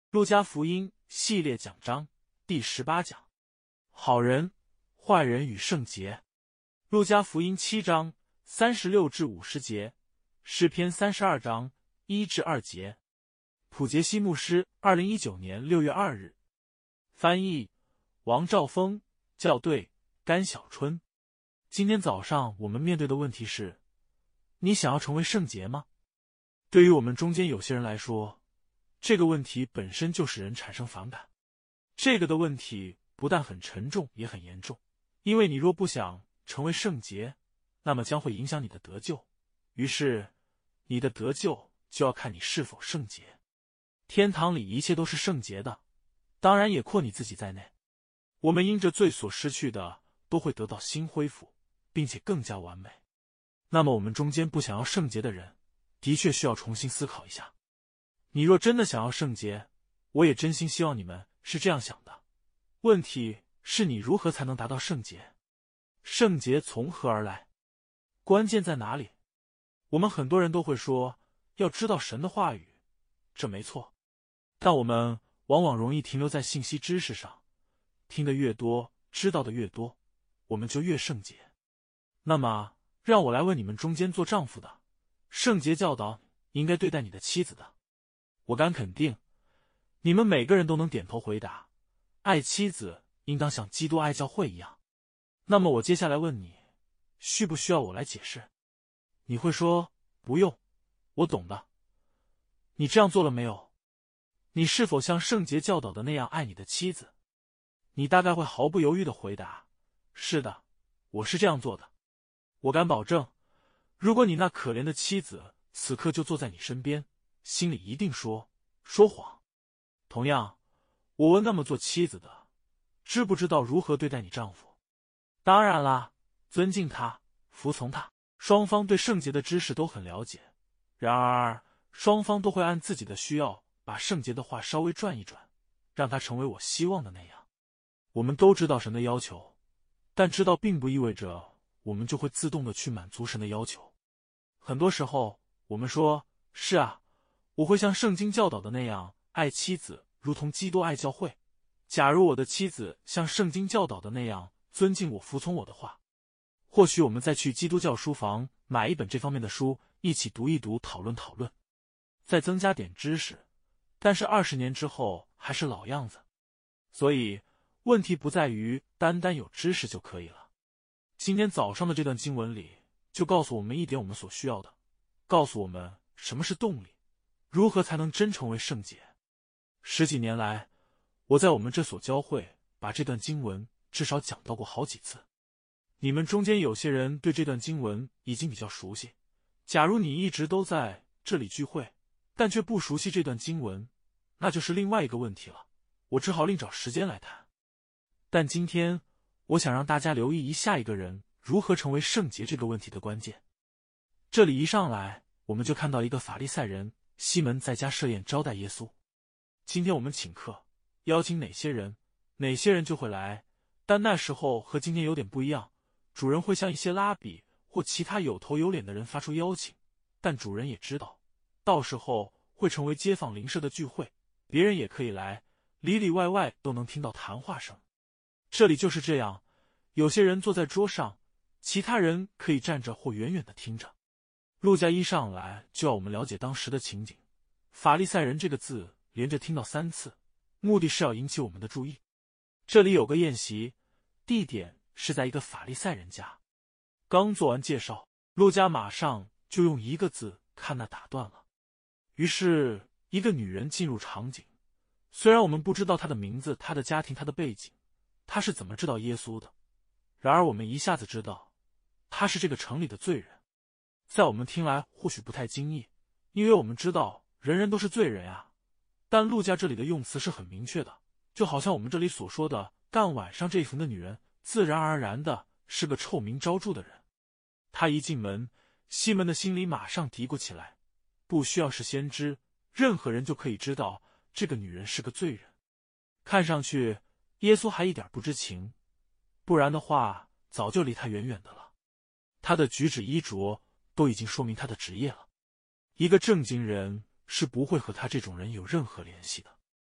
路加福音系列讲章第18讲：好人、坏人与圣洁。路加福音7章36至50节，诗篇32章1至2节。普杰西牧师2019年6月2日。翻译：王兆峰，校对：甘小春。今天早上我们面对的问题是：你想要成为圣洁吗？对于我们中间有些人来说，这个问题本身就使人产生反感。这个的问题不但很沉重，也很严重。因为你若不想成为圣洁，那么将会影响你的得救。于是，你的得救就要看你是否圣洁。天堂里一切都是圣洁的，当然也括你自己在内。我们因着罪所失去的，都会得到新恢复，并且更加完美。那么我们中间不想要圣洁的人，的确需要重新思考一下。你若真的想要圣洁，我也真心希望你们是这样想的。问题是你如何才能达到圣洁？圣洁从何而来？关键在哪里？我们很多人都会说，要知道神的话语，这没错。但我们往往容易停留在信息知识上，听得越多，知道的越多，我们就越圣洁。那么，让我来问你们中间做丈夫的，圣洁教导应该对待你的妻子的。我敢肯定，你们每个人都能点头回答，爱妻子应当像基督爱教会一样。那么我接下来问你，需不需要我来解释？你会说，不用，我懂的。你这样做了没有？你是否像圣洁教导的那样爱你的妻子？你大概会毫不犹豫地回答，是的，我是这样做的。我敢保证，如果你那可怜的妻子此刻就坐在你身边，心里一定说谎。同样，我问那么做妻子的，知不知道如何对待你丈夫？当然啦，尊敬他，服从他。双方对圣洁的知识都很了解，然而双方都会按自己的需要把圣洁的话稍微转一转，让它成为我希望的那样。我们都知道神的要求，但知道并不意味着我们就会自动的去满足神的要求。很多时候我们说，是啊，我会像圣经教导的那样爱妻子，如同基督爱教会。假如我的妻子像圣经教导的那样尊敬我，服从我的话，或许我们再去基督教书房买一本这方面的书，一起读一读，讨论讨论，再增加点知识。但是20年之后还是老样子。所以问题不在于单单有知识就可以了。今天早上的这段经文里就告诉我们一点我们所需要的，告诉我们什么是动力，如何才能真成为圣洁。10几年来，我在我们这所教会把这段经文至少讲到过好几次。你们中间有些人对这段经文已经比较熟悉，假如你一直都在这里聚会，但却不熟悉这段经文，那就是另外一个问题了，我只好另找时间来谈。但今天我想让大家留意一下一个人如何成为圣洁这个问题的关键。这里一上来我们就看到一个法利赛人西门在家设宴招待耶稣。今天我们请客，邀请哪些人，哪些人就会来，但那时候和今天有点不一样，主人会向一些拉比或其他有头有脸的人发出邀请，但主人也知道，到时候会成为街坊邻舍的聚会，别人也可以来，里里外外都能听到谈话声。这里就是这样，有些人坐在桌上，其他人可以站着或远远地听着。路加一上来就要我们了解当时的情景，法利赛人这个字连着听到3次，目的是要引起我们的注意。这里有个宴席，地点是在一个法利赛人家。刚做完介绍，路加马上就用一个字看那打断了。于是一个女人进入场景，虽然我们不知道她的名字、她的家庭、她的背景，她是怎么知道耶稣的，然而我们一下子知道她是这个城里的罪人。在我们听来或许不太惊异，因为我们知道人人都是罪人啊。但路加这里的用词是很明确的，就好像我们这里所说的干晚上这一逢的女人，自然而然的是个臭名昭著的人。她一进门，西门的心里马上嘀咕起来，不需要是先知，任何人就可以知道这个女人是个罪人。看上去耶稣还一点不知情，不然的话早就离他远远的了。他的举止衣着都已经说明他的职业了。一个正经人是不会和他这种人有任何联系的。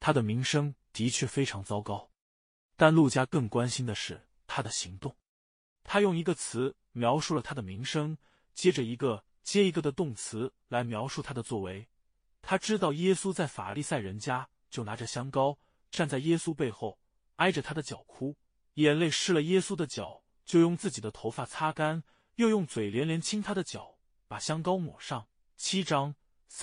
他的名声的确非常糟糕。但路加更关心的是他的行动。他用一个词描述了他的名声，接着一个接一个的动词来描述他的作为。他知道耶稣在法利赛人家，就拿着香膏，站在耶稣背后，挨着他的脚哭，眼泪湿了耶稣的脚，就用自己的头发擦干，又用嘴连连亲他的脚，把香膏抹上。7章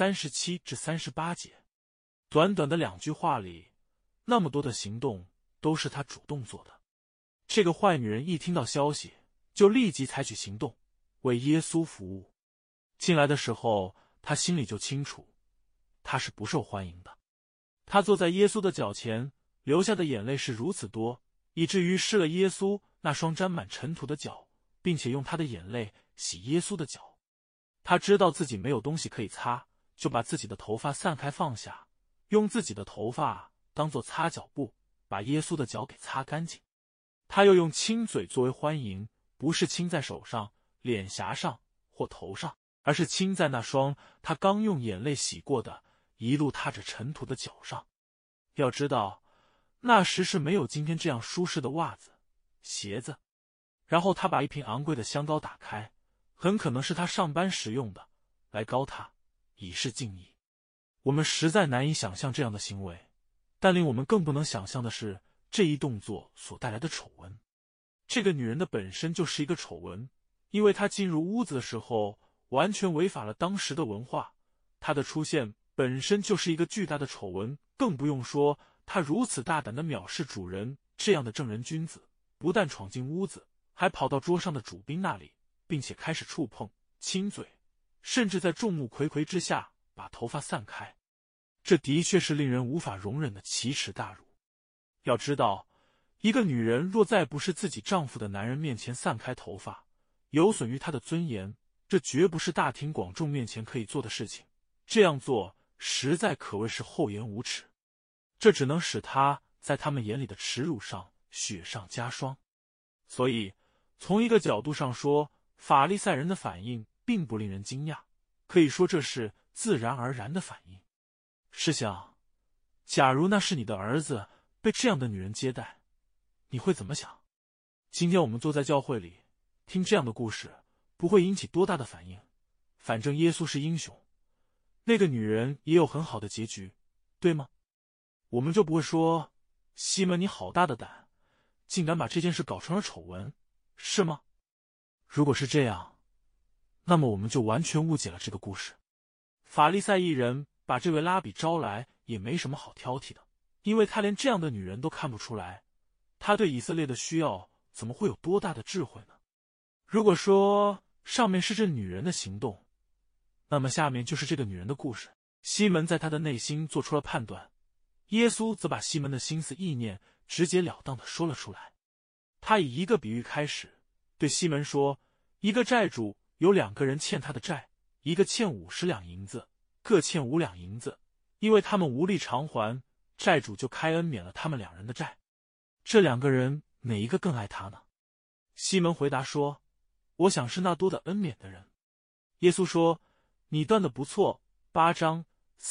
37至38节。短短的2句话里，那么多的行动都是他主动做的。这个坏女人一听到消息，就立即采取行动，为耶稣服务。进来的时候，他心里就清楚，他是不受欢迎的。他坐在耶稣的脚前，流下的眼泪是如此多，以至于湿了耶稣那双沾满尘土的脚，并且用他的眼泪洗耶稣的脚。他知道自己没有东西可以擦，就把自己的头发散开放下，用自己的头发当作擦脚布，把耶稣的脚给擦干净。他又用亲嘴作为欢迎，不是亲在手上、脸颊上或头上，而是亲在那双他刚用眼泪洗过的、一路踏着尘土的脚上。要知道，那时是没有今天这样舒适的袜子、鞋子。然后他把一瓶昂贵的香膏打开，很可能是他上班时用的，来膏他，以示敬意。我们实在难以想象这样的行为，但令我们更不能想象的是这一动作所带来的丑闻。这个女人的本身就是一个丑闻，因为她进入屋子的时候完全违反了当时的文化，她的出现本身就是一个巨大的丑闻，更不用说她如此大胆地藐视主人。这样的正人君子不但闯进屋子，还跑到桌上的主宾那里，并且开始触碰、亲嘴，甚至在众目睽睽之下把头发散开。这的确是令人无法容忍的奇耻大辱。要知道，一个女人若在不是自己丈夫的男人面前散开头发，有损于她的尊严，这绝不是大庭广众面前可以做的事情。这样做实在可谓是厚颜无耻，这只能使她在他们眼里的耻辱上雪上加霜。所以，从一个角度上说，法利赛人的反应并不令人惊讶，可以说这是自然而然的反应。试想，假如那是你的儿子被这样的女人接待，你会怎么想？今天我们坐在教会里听这样的故事，不会引起多大的反应。反正耶稣是英雄，那个女人也有很好的结局，对吗？我们就不会说，西门你好大的胆，竟敢把这件事搞成了丑闻，是吗？如果是这样，那么我们就完全误解了这个故事。法利赛一人把这位拉比招来也没什么好挑剔的，因为他连这样的女人都看不出来，他对以色列的需要怎么会有多大的智慧呢？如果说上面是这女人的行动，那么下面就是这个女人的故事。西门在他的内心做出了判断，耶稣则把西门的心思意念直截了当地说了出来。他以一个比喻开始，对西门说，一个债主有2个人欠他的债，一个欠50两银子，各欠5两银子，因为他们无力偿还，债主就开恩免了他们2人的债。这2个人哪一个更爱他呢？西门回答说，我想是那多的恩免的人。耶稣说，你断得不错。8章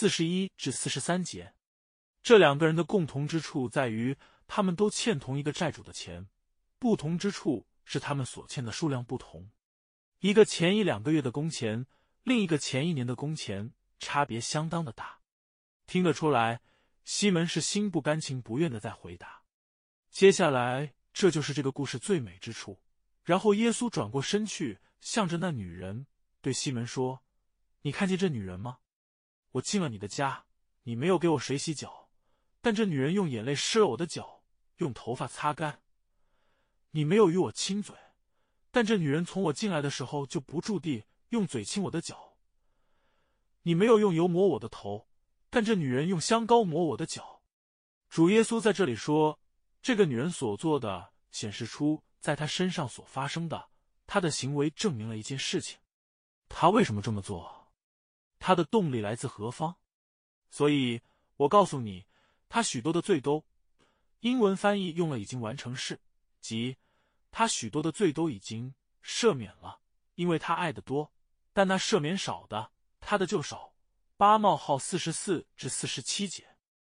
41至43节。这2个人的共同之处在于，他们都欠同一个债主的钱，不同之处是他们所欠的数量不同。一个前1-2个月的工钱，另一个前1年的工钱，差别相当的大。听得出来，西门是心不甘情不愿的在回答。接下来，这就是这个故事最美之处。然后耶稣转过身去，向着那女人，对西门说，你看见这女人吗？我进了你的家，你没有给我水洗脚，但这女人用眼泪湿了我的脚，用头发擦干。你没有与我亲嘴，但这女人从我进来的时候就不住地用嘴亲我的脚。你没有用油抹我的头，但这女人用香膏抹我的脚。主耶稣在这里说，这个女人所做的显示出在她身上所发生的，她的行为证明了一件事情。她为什么这么做？她的动力来自何方？所以我告诉你，她许多的罪都，英文翻译用了已经完成式，即她许多的罪都已经赦免了，因为她爱的多，但那赦免少的，她的就少。8:44至47节。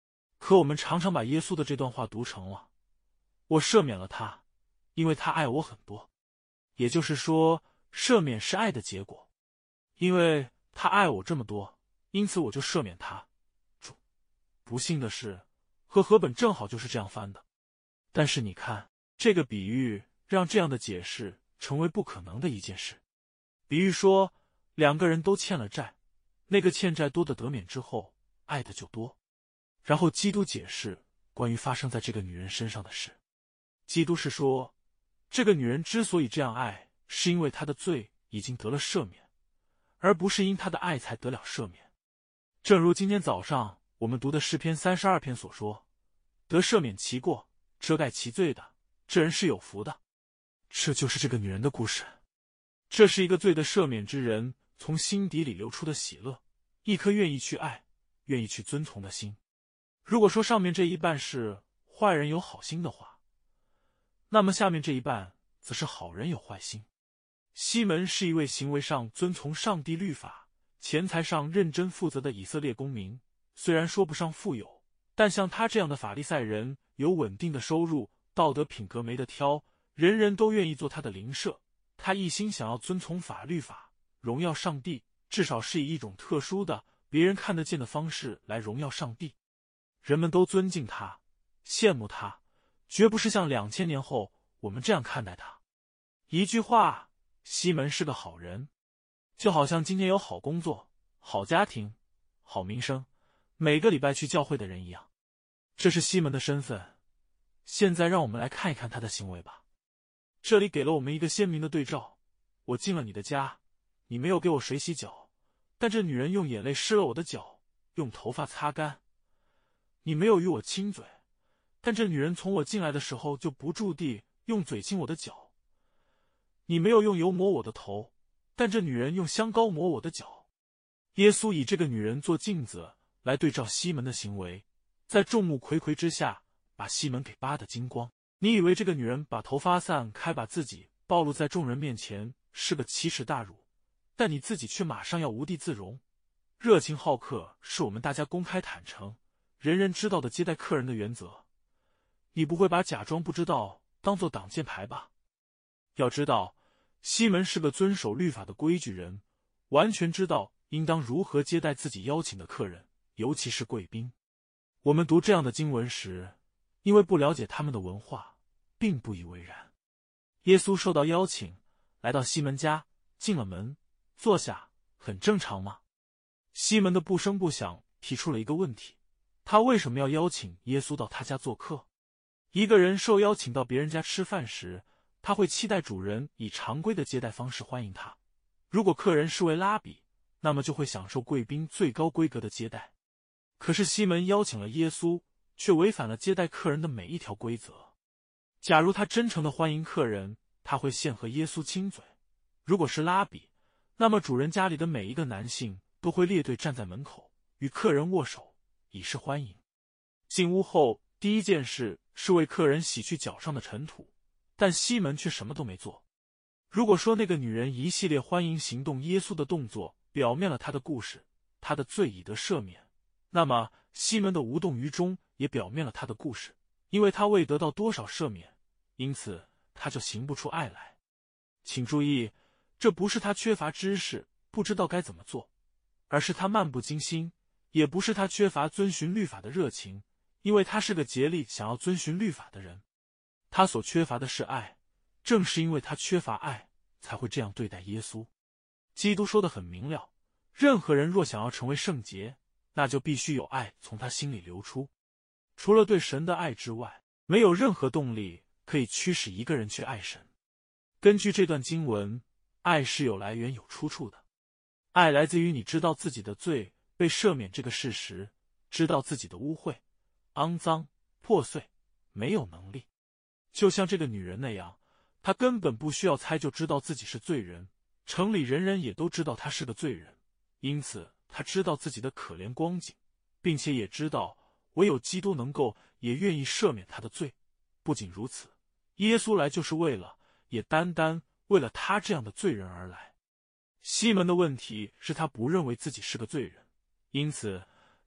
可我们常常把耶稣的这段话读成了我赦免了他，因为他爱我很多。也就是说，赦免是爱的结果，因为他爱我这么多，因此我就赦免他。不幸的是，和合本正好就是这样翻的。但是你看，这个比喻让这样的解释成为不可能的一件事。比喻说，两个人都欠了债，那个欠债多的得免之后，爱的就多。然后基督解释关于发生在这个女人身上的事。基督是说，这个女人之所以这样爱，是因为她的罪已经得了赦免，而不是因她的爱才得了赦免。正如今天早上我们读的诗篇32篇所说，得赦免其过，遮盖其罪的，这人是有福的。这就是这个女人的故事。这是一个罪的赦免之人从心底里流出的喜乐，一颗愿意去爱、愿意去遵从的心。如果说上面这一半是坏人有好心的话，那么下面这一半则是好人有坏心。西门是一位行为上遵从上帝律法、钱财上认真负责的以色列公民，虽然说不上富有，但像他这样的法利赛人有稳定的收入，道德品格没得挑，人人都愿意做他的邻舍。他一心想要遵从法律法，荣耀上帝，至少是以一种特殊的、别人看得见的方式来荣耀上帝。人们都尊敬他，羡慕他，绝不是像2000年后我们这样看待他。一句话，西门是个好人，就好像今天有好工作、好家庭、好名声，每个礼拜去教会的人一样。这是西门的身份。现在让我们来看一看他的行为吧。这里给了我们一个鲜明的对照。我进了你的家，你没有给我水洗脚，但这女人用眼泪湿了我的脚，用头发擦干。你没有与我亲嘴，但这女人从我进来的时候就不住地用嘴亲我的脚。你没有用油抹我的头，但这女人用香膏抹我的脚。耶稣以这个女人做镜子来对照西门的行为，在众目睽睽之下把西门给扒得精光。你以为这个女人把头发散开，把自己暴露在众人面前是个奇耻大辱，但你自己却马上要无地自容。热情好客是我们大家公开坦诚、人人知道的接待客人的原则。你不会把假装不知道当作挡箭牌吧？要知道，西门是个遵守律法的规矩人，完全知道应当如何接待自己邀请的客人，尤其是贵宾。我们读这样的经文时，因为不了解他们的文化，并不以为然。耶稣受到邀请，来到西门家，进了门，坐下，很正常吗？西门的不声不响提出了一个问题：他为什么要邀请耶稣到他家做客？一个人受邀请到别人家吃饭时，他会期待主人以常规的接待方式欢迎他。如果客人是位拉比，那么就会享受贵宾最高规格的接待。可是西门邀请了耶稣，却违反了接待客人的每一条规则。假如他真诚的欢迎客人，他会先和耶稣亲嘴。如果是拉比，那么主人家里的每一个男性都会列队站在门口，与客人握手，以示欢迎。进屋后，第一件事是为客人洗去脚上的尘土，但西门却什么都没做。如果说那个女人一系列欢迎行动耶稣的动作表面了她的故事，她的罪已得赦免，那么西门的无动于衷也表面了他的故事，因为他未得到多少赦免，因此他就行不出爱来。请注意，这不是他缺乏知识，不知道该怎么做，而是他漫不经心；也不是他缺乏遵循律法的热情，因为他是个竭力想要遵循律法的人。他所缺乏的是爱，正是因为他缺乏爱，才会这样对待耶稣。基督说得很明了，任何人若想要成为圣洁，那就必须有爱从他心里流出。除了对神的爱之外，没有任何动力可以驱使一个人去爱神。根据这段经文，爱是有来源有出处的。爱来自于你知道自己的罪被赦免这个事实，知道自己的污秽、肮脏、破碎，没有能力。就像这个女人那样，她根本不需要猜就知道自己是罪人，城里人人也都知道她是个罪人，因此她知道自己的可怜光景，并且也知道唯有基督能够也愿意赦免她的罪。不仅如此，耶稣来就是为了，也单单为了他这样的罪人而来。西门的问题是他不认为自己是个罪人，因此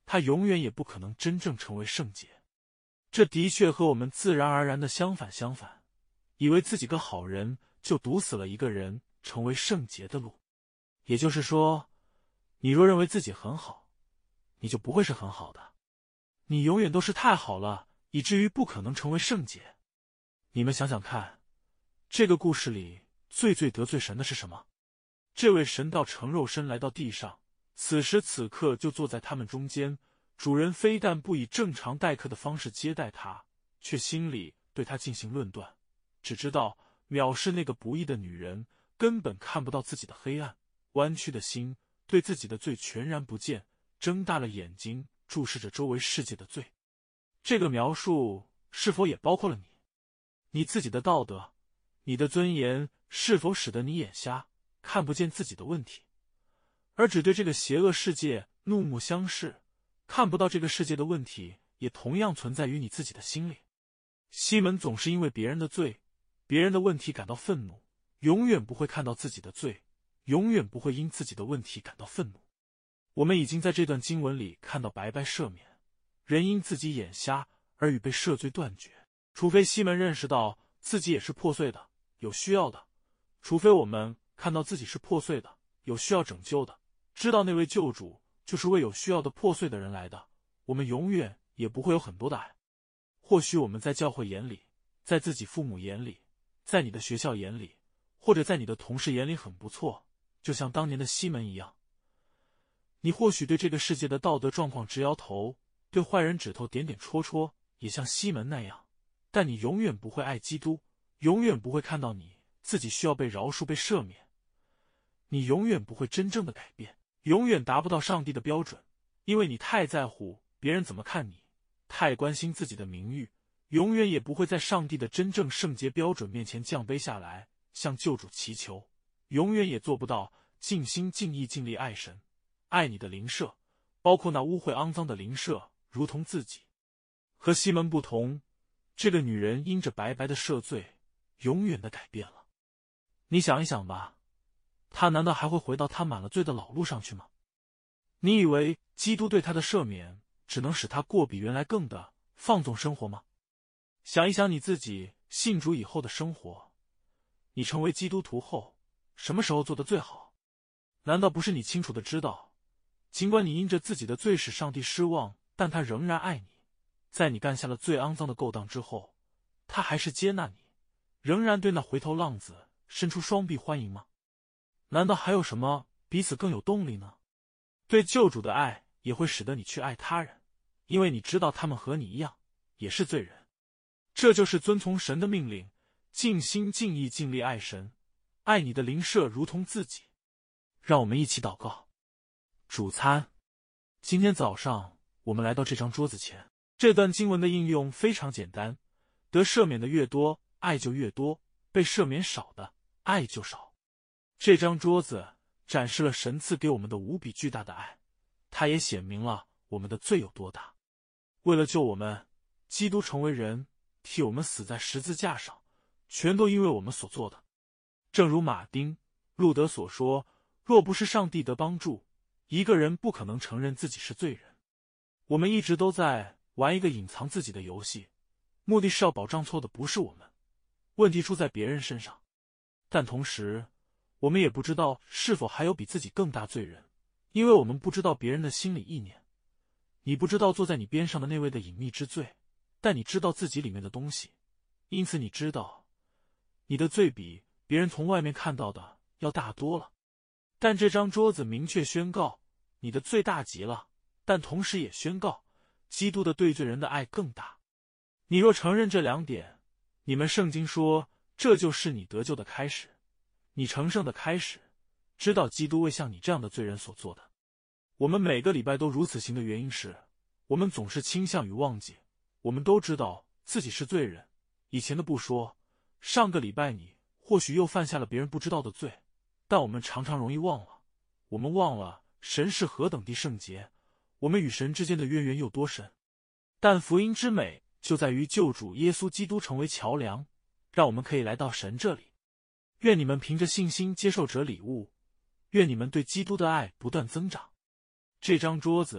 他永远也不可能真正成为圣洁。这的确和我们自然而然的相反，以为自己个好人就堵死了一个人成为圣洁的路。也就是说，你若认为自己很好，你就不会是很好的，你永远都是太好了，以至于不可能成为圣洁。你们想想看，这个故事里最得罪神的是什么？这位神道成肉身来到地上，此时此刻就坐在他们中间，主人非但不以正常待客的方式接待他，却心里对他进行论断，只知道藐视那个不义的女人，根本看不到自己的黑暗，弯曲的心对自己的罪全然不见，睁大了眼睛注视着周围世界的罪。这个描述是否也包括了你？你自己的道德，你的尊严是否使得你眼瞎，看不见自己的问题，而只对这个邪恶世界怒目相视，看不到这个世界的问题也同样存在于你自己的心里？西门总是因为别人的罪、别人的问题感到愤怒，永远不会看到自己的罪，永远不会因自己的问题感到愤怒。我们已经在这段经文里看到白白赦免，人因自己眼瞎而与被赦罪断绝，除非西门认识到自己也是破碎的，有需要的，除非我们看到自己是破碎的，有需要拯救的，知道那位救主就是为有需要的破碎的人来的，我们永远也不会有很多的爱。或许我们在教会眼里，在自己父母眼里，在你的学校眼里，或者在你的同事眼里很不错，就像当年的西门一样。你或许对这个世界的道德状况直摇头，对坏人指头点点戳戳，也像西门那样，但你永远不会爱基督，永远不会看到你自己需要被饶恕、被赦免。你永远不会真正的改变，永远达不到上帝的标准，因为你太在乎别人怎么看你，太关心自己的名誉，永远也不会在上帝的真正圣洁标准面前降卑下来，向救主祈求，永远也做不到尽心尽意尽力爱神，爱你的邻舍，包括那污秽肮脏的邻舍，如同自己。和西门不同，这个女人因着白白的赦罪，永远的改变了。你想一想吧，她难道还会回到她满了罪的老路上去吗？你以为基督对她的赦免只能使她过比原来更的放纵生活吗？想一想你自己信主以后的生活，你成为基督徒后，什么时候做得最好？难道不是你清楚的知道，尽管你因着自己的罪使上帝失望，但他仍然爱你，在你干下了最肮脏的勾当之后，他还是接纳你，仍然对那回头浪子伸出双臂欢迎吗？难道还有什么比此更有动力呢？对救主的爱也会使得你去爱他人，因为你知道他们和你一样，也是罪人。这就是遵从神的命令，尽心尽意尽力爱神，爱你的邻舍如同自己。让我们一起祷告。主餐，今天早上我们来到这张桌子前，这段经文的应用非常简单，得赦免的越多，爱就越多，被赦免少的，爱就少。这张桌子展示了神赐给我们的无比巨大的爱，它也显明了我们的罪有多大。为了救我们，基督成为人，替我们死在十字架上，全都因为我们所做的。正如马丁·路德所说，若不是上帝的帮助，一个人不可能承认自己是罪人。我们一直都在玩一个隐藏自己的游戏，目的是要保障错的不是我们，问题出在别人身上。但同时，我们也不知道是否还有比自己更大罪人，因为我们不知道别人的心理意念。你不知道坐在你边上的那位的隐秘之罪，但你知道自己里面的东西，因此你知道你的罪比别人从外面看到的要大多了。但这张桌子明确宣告，你的罪大极了，但同时也宣告，基督的对罪人的爱更大。你若承认这两点，你们圣经说，这就是你得救的开始，你成圣的开始，知道基督为像你这样的罪人所做的。我们每个礼拜都如此行的原因是，我们总是倾向于忘记，我们都知道自己是罪人，以前的不说，上个礼拜你或许又犯下了别人不知道的罪，但我们常常容易忘了，我们忘了神是何等地圣洁，我们与神之间的渊源有多深。但福音之美就在于救主耶稣基督成为桥梁，让我们可以来到神这里。愿你们凭着信心接受这礼物，愿你们对基督的爱不断增长。这张桌子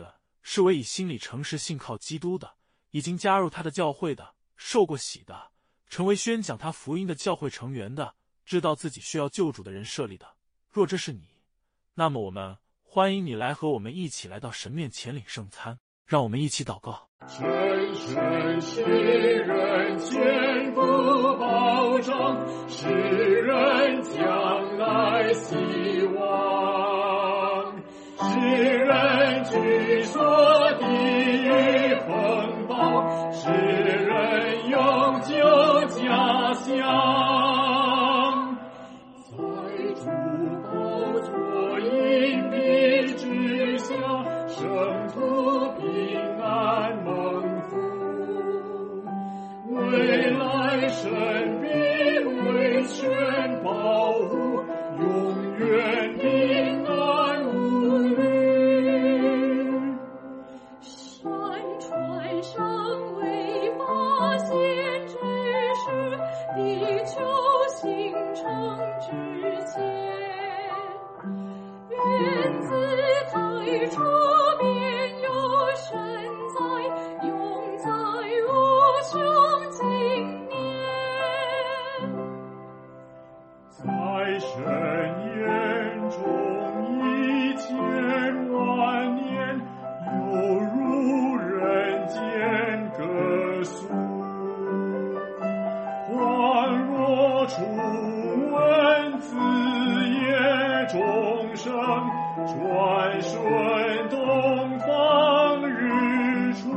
是为以心里诚实信靠基督的，已经加入他的教会的，受过洗的，成为宣讲他福音的教会成员的，知道自己需要救主的人设立的。若这是你，那么我们欢迎你来和我们一起来到神面前领圣餐。让我们一起祷告。 深深世人坚固保障，世人将来希望，世人据说地狱风暴，世人永久家乡，在主宝座荫蔽之下，圣徒平安蒙福，未来神必为全保护，永远平安无虑。 山川尚未发现之时，地球形成之前，原自太初便有神在，永在无穷经年。 在神眼中1000万年，犹如人间歌颂，恍若初闻子夜钟声，转瞬东方日出。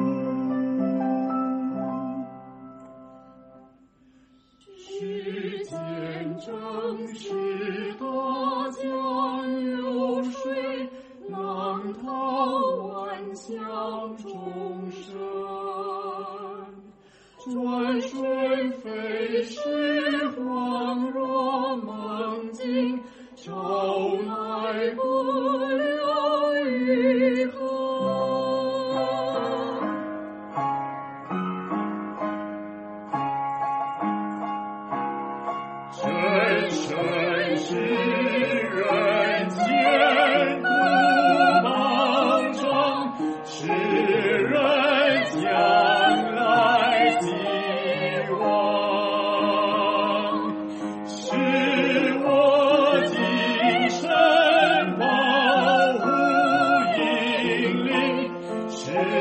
世间正是大江流水，浪涛万象众生，转瞬飞逝，恍若梦境，朝来不留余痕。深深世人坚固保障，世人将来希望，是我今生保护引领，是